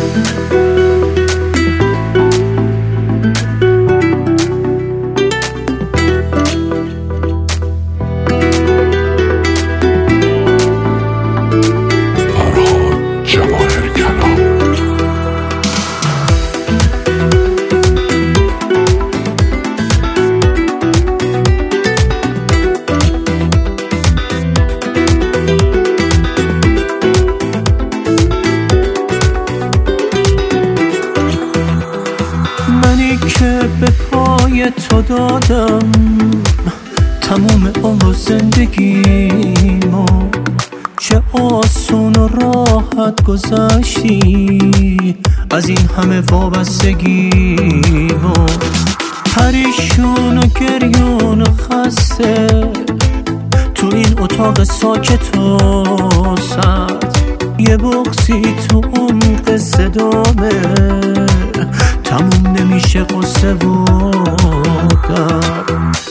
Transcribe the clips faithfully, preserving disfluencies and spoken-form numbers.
که به پای تو دادم تموم عمر زندگیمو، چه آسون و راحت گذشتی از این همه وابستگیمو. پریشون و گریون و خسته تو این اتاق ساکت و سرد، یه بغضی تو عمق صدامه تموم نمیشه قصه و درد.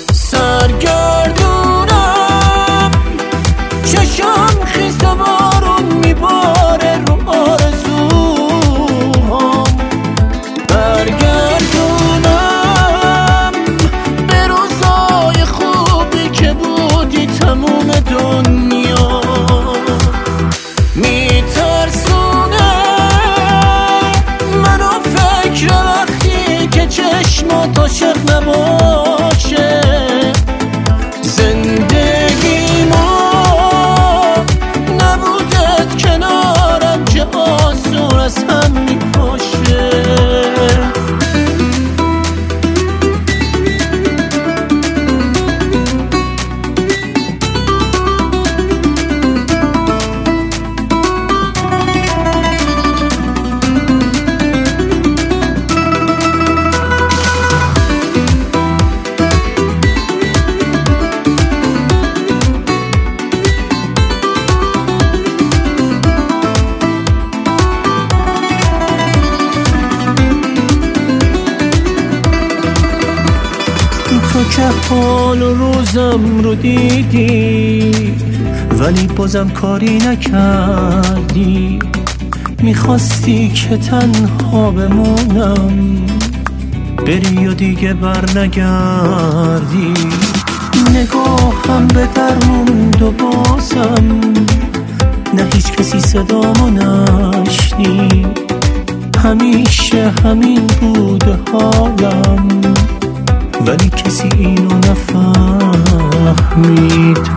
سرگردونم چشم خیس و بارون میباره رو آرزوهام، برگردونم به روزای خوبی که بودی تموم دنیا. میترسونه منو فکر وقتی که چشمات عاشق نباشه، زندگیمو نبودت کنارم چه آسون از هم میپاشه. تو که حال و روزم رو دیدی ولی بازم کاری نکردی، میخواستی که تنها بمونم بری و دیگه بر نگردی. نگاهم به در موند و بازم نه هیچ کسی صدامو نشنید، همیشه همین بوده حالم ولی کسی اینو نفهمید.